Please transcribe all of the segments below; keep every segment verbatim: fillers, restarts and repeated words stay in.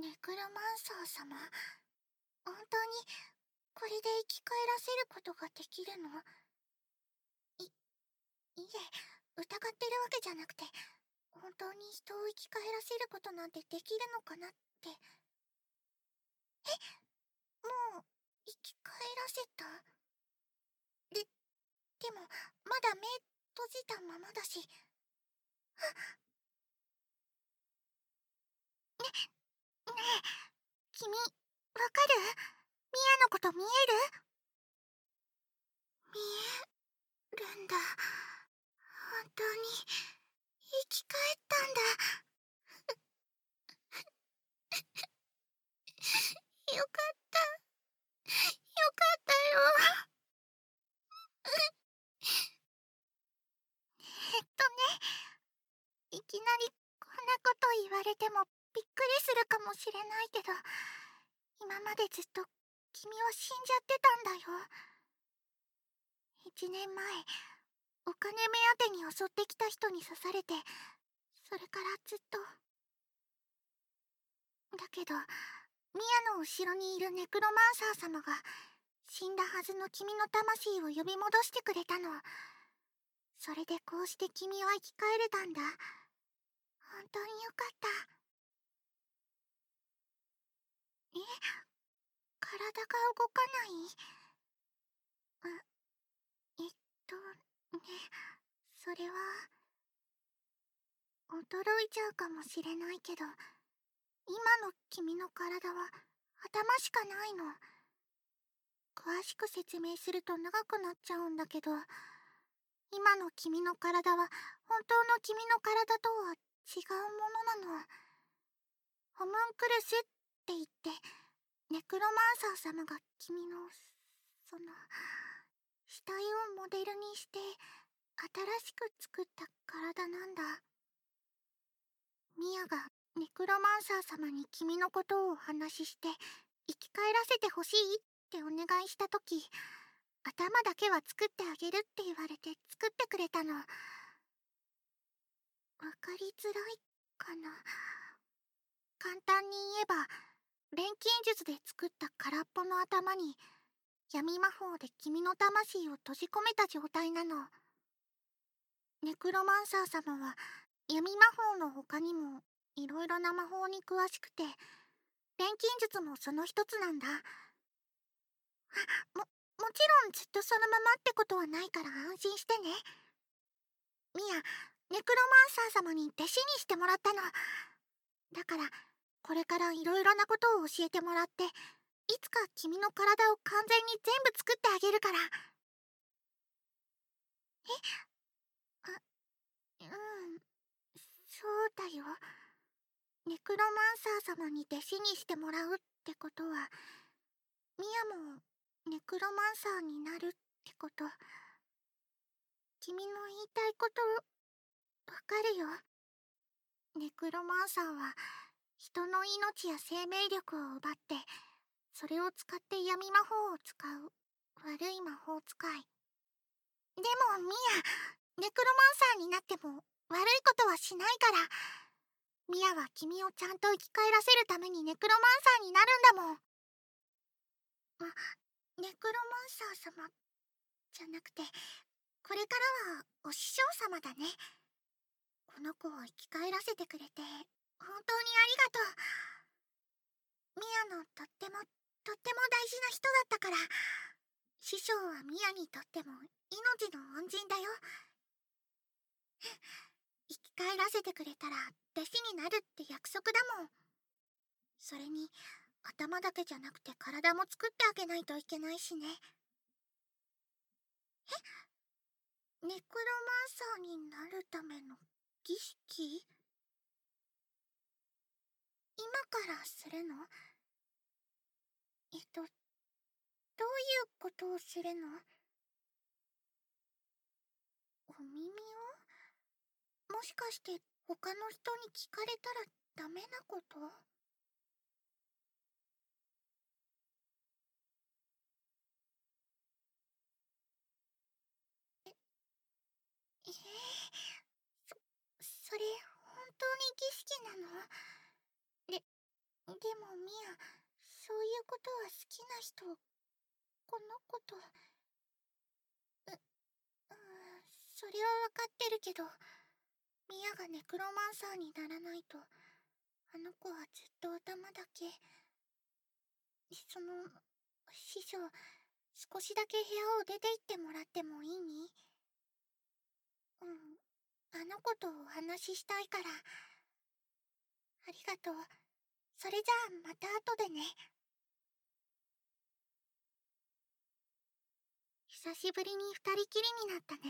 ネクロマンサー様、本当にこれで生き返らせることができるの？い、いえ、疑ってるわけじゃなくて、本当に人を生き返らせることなんてできるのかなって。もう、生き返らせた？で、でも、まだ目閉じたままだし。ね、ねえ、君、わかる？ミアのこと見える？見えるんだ。本当に、生き返ったんだ。よかった。よかったよ。えっとね、いきなりこんなこと言われてもびっくりするかもしれないけど、今までずっと君は死んじゃってたんだよ。一年前、お金目当てに襲ってきた人に刺されて、それからずっと。だけど、ミアの後ろにいるネクロマンサー様が死んだはずの君の魂を呼び戻してくれたの。それでこうして君は生き返れたんだ。本当によかった。え、体が動かない？あ、えっとね、それは驚いちゃうかもしれないけど、今の君の体は頭しかないの。詳しく説明すると長くなっちゃうんだけど、今の君の体は本当の君の体とは違うものなの。ホムンクルスって言って、ネクロマンサー様が君の、その、死体をモデルにして新しく作った体なんだ。ミアがネクロマンサー様に君のことをお話しして生き返らせてほしいってお願いしたとき、頭だけは作ってあげるって言われて作ってくれたの。わかりづらいかな。簡単に言えば、錬金術で作った空っぽの頭に闇魔法で君の魂を閉じ込めた状態なの。ネクロマンサー様は闇魔法の他にもいろいろな魔法に詳しくて、錬金術もその一つなんだ。も、もちろんずっとそのままってことはないから安心してね。ミア、ネクロマンサー様に弟子にしてもらったの。だから、これからいろいろなことを教えてもらって、いつか君の体を完全に全部作ってあげるから。え？あ、うん、そうだよ。ネクロマンサー様に弟子にしてもらうってことは、ミアもネクロマンサーになるってこと。君の言いたいことわかるよ。ネクロマンサーは人の命や生命力を奪って、それを使って闇魔法を使う悪い魔法使い。でもミア、ネクロマンサーになっても悪いことはしないから。ミアは君をちゃんと生き返らせるためにネクロマンサーになるんだもん。あ、ネクロマンサー様じゃなくて、これからはお師匠様だね。この子を生き返らせてくれて本当にありがとう。ミアのとってもとっても大事な人だったから。師匠はミアにとっても命の恩人だよ。生き返らせてくれたら弟子になるって約束だもん。それに頭だけじゃなくて体も作ってあげないといけないしね。え？ネクロマンサーになるための儀式？今からするの？えっと、どういうことをするの？お耳を？もしかして他の人に聞かれたらダメなこと？えー、そ、それ本当に儀式なの？で、でいうことは好きな人、この子と、う、うーん、それはわかってるけど、ミアがネクロマンサーにならないと、あの子はずっと頭だけ。その、師匠、少しだけ部屋を出て行ってもらってもいい？うん、あの子とお話ししたいから。ありがとう。それじゃあまた後でね。久しぶりに二人きりになったね。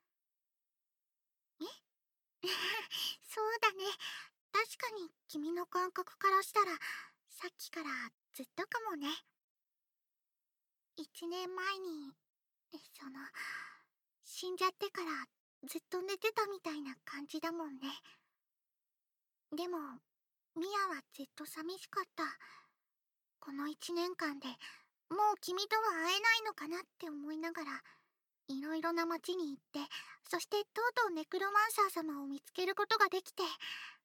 えそうだね。確かに君の感覚からしたら、さっきからずっとかもね。一年前に、その、死んじゃってからずっと寝てたみたいな感じだもんね。でも、ミアはずっと寂しかった。この一年間でもう君とは会えないのかなって思いながら、いろいろな街に行って、そしてとうとうネクロマンサー様を見つけることができて。ね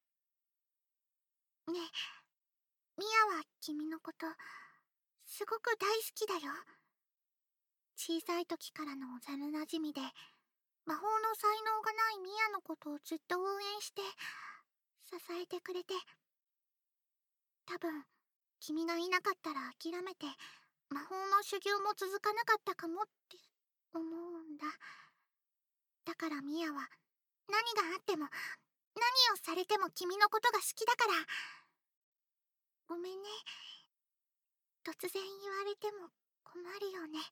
え、ミアは君のことすごく大好きだよ。小さい時からの幼なじみで、魔法の才能がないミアのことをずっと応援して支えてくれて。多分君がいなかったら諦めて魔法の修行も続かなかったかもって思うんだ。だからミアは何があっても何をされても君のことが好きだから。ごめんね、突然言われても困るよね。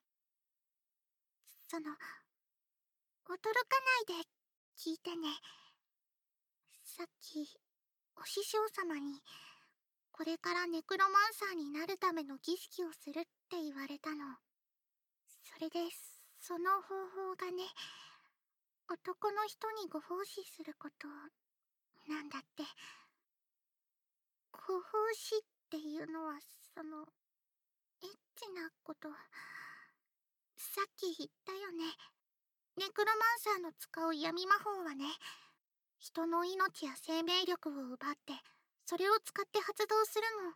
その、驚かないで聞いてね。さっきお師匠様にこれからネクロマンサーになるための儀式をするって言われたの。それでその方法がね、男の人にご奉仕することなんだって。ご奉仕っていうのはそのエッチなこと。さっき言ったよね。ネクロマンサーの使う闇魔法はね、人の命や生命力を奪ってそれを使って発動するの。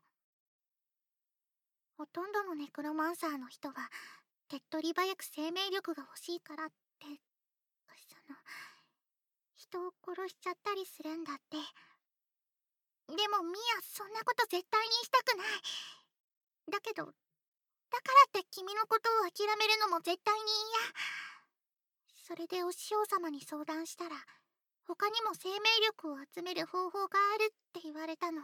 ほとんどのネクロマンサーの人は手っ取り早く生命力が欲しいからって、その、人を殺しちゃったりするんだって。でもミア、そんなこと絶対にしたくない。だけど、だからって君のことを諦めるのも絶対に嫌。それでお師匠様に相談したら、他にも生命力を集める方法があるって言われたの。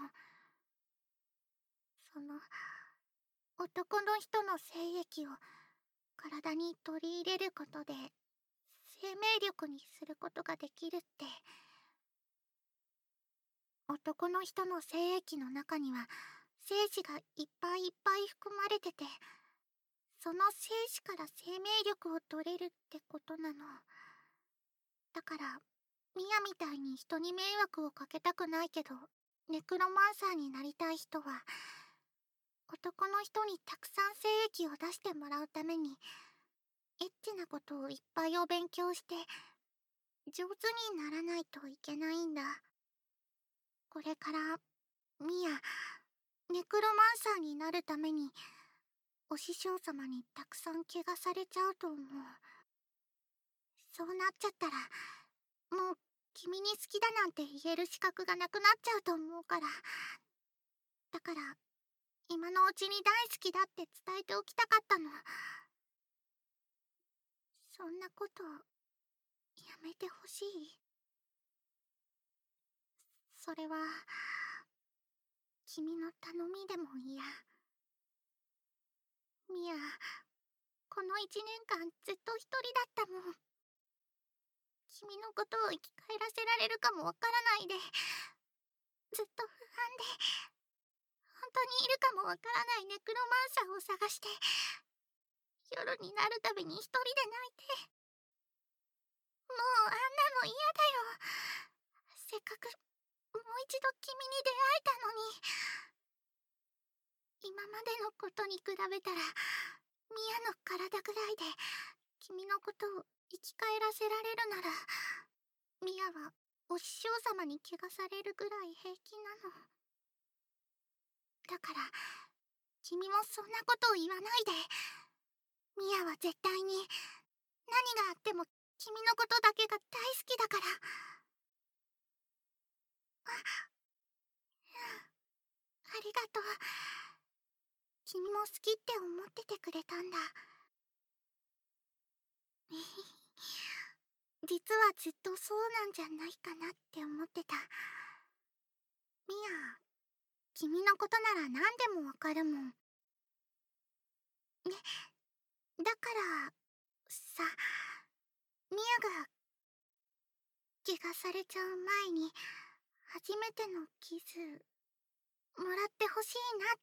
その、男の人の精液を体に取り入れることで生命力にすることができるって。男の人の精液の中には精子がいっぱいいっぱい含まれてて、その精子から生命力を取れるってことなの。だからミアみたいに人に迷惑をかけたくないけどネクロマンサーになりたい人は、男の人にたくさん精液を出してもらうためにエッチなことをいっぱいお勉強して上手にならないといけないんだ。これからミア、ネクロマンサーになるためにお師匠様にたくさん怪我されちゃうと思う。そうなっちゃったらもう君に好きだなんて言える資格がなくなっちゃうと思うから。だから今のうちに大好きだって伝えておきたかったの。そんなことやめてほしい。それは君の頼みでも嫌。ミア、この一年間ずっと一人だったもん。君のことを生き返らせられるかもわからないで、ずっと不安で、本当にいるかもわからないネクロマンサーを探して、夜になるたびに一人で泣いて。もうあんなの嫌だよ。せっかくもう一度君に出会えたのに。今までのことに比べたらミアの体ぐらいで君のことを生き返らせられるなら、ミアはお師匠様に怪我されるぐらい平気なの。だから君もそんなことを言わないで。ミアは絶対に何があっても君のことだけが大好きだから。あ、ありがとう。君も好きって思っててくれたんだ。実はずっとそうなんじゃないかなって思ってた。ミア、君のことなら何でもわかるもん。ね、だからさ、ミアが怪我されちゃう前に初めてのキスもらってほしいなって。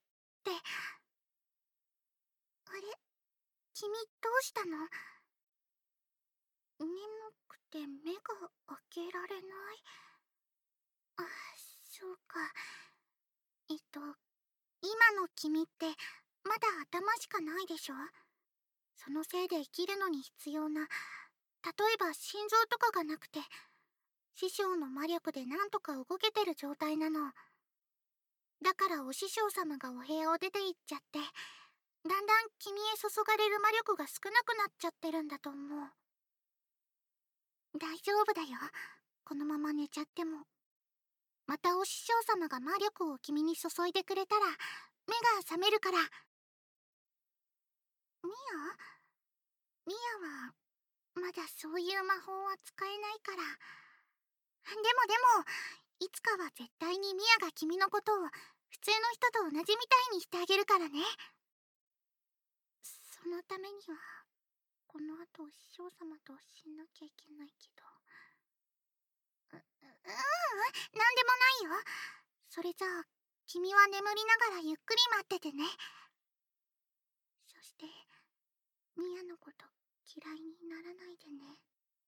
あれ、君どうしたの？眠くて目が開けられない。あ、そうか。えっと今の君ってまだ頭しかないでしょ。そのせいで生きるのに必要な、例えば心臓とかがなくて、師匠の魔力でなんとか動けてる状態なの。だからお師匠様がお部屋を出て行っちゃって、だんだん君へ注がれる魔力が少なくなっちゃってるんだと思う。大丈夫だよ、このまま寝ちゃっても。またお師匠様が魔力を君に注いでくれたら目が覚めるから。ミアミアはまだそういう魔法は使えないから。でもでもいつかは絶対にミアが君のことを普通の人と同じみたいにしてあげるからね。そのためにはこの後お師匠様と死んなきゃいけないけど。うううんなんでもないよ。それじゃあ君は眠りながらゆっくり待っててね。そしてミアのこと嫌いにならないでね。